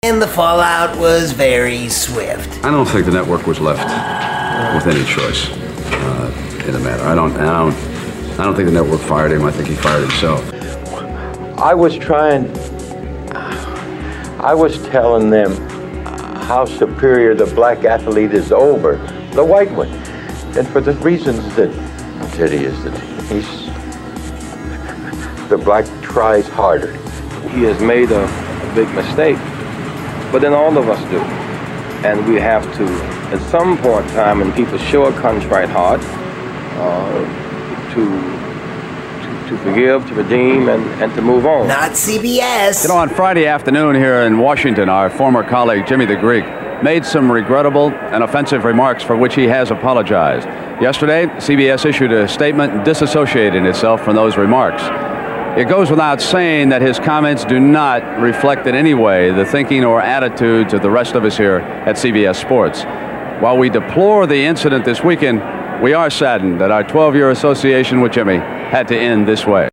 And the fallout was very swift. I don't think the network was left with any choice in the matter. I don't think the network fired him. I think he fired himself. I was telling them how superior the black athlete is over the white one. And for the reasons that Teddy is, that the black tries harder. He has made a big mistake, but then all of us do. And we have to, at some point in time, when people show a contrite heart, to forgive, to redeem, and to move on. Not CBS. You know, on Friday afternoon here in Washington, our former colleague Jimmy the Greek made some regrettable and offensive remarks for which he has apologized. Yesterday, CBS issued a statement disassociating itself from those remarks. It goes without saying that his comments do not reflect in any way the thinking or attitudes of the rest of us here at CBS Sports. While we deplore the incident this weekend, we are saddened that our 12-year association with Jimmy had to end this way.